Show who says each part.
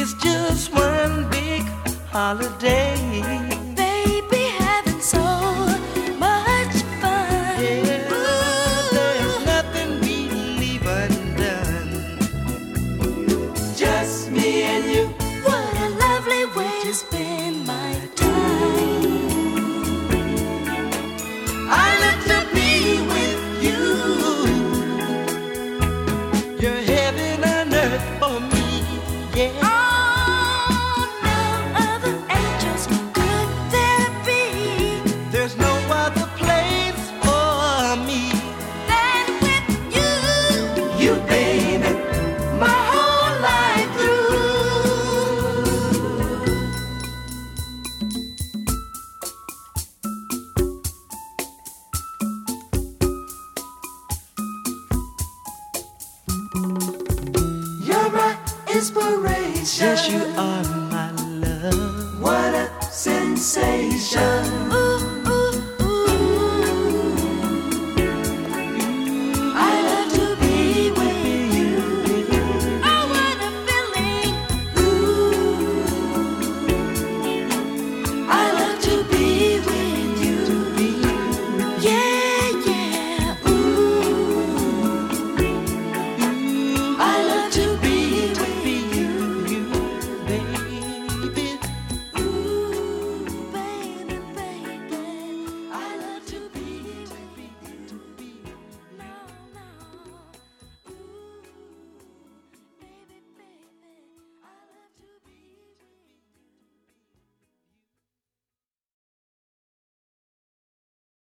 Speaker 1: It's just one big holiday.
Speaker 2: Baby, having so much fun.
Speaker 1: Yeah, there's nothing we leave undone. Just me and you.
Speaker 2: What a lovely way to spend my time.
Speaker 1: I look to be with you. You're heaven and earth for me. Yeah.
Speaker 2: Oh, no other angels could there be.
Speaker 1: There's no other place for me
Speaker 2: Than with you.
Speaker 1: you, baby, my whole life through. You're my inspiration. Yes, you are my love. What a sensation.
Speaker 2: Ooh,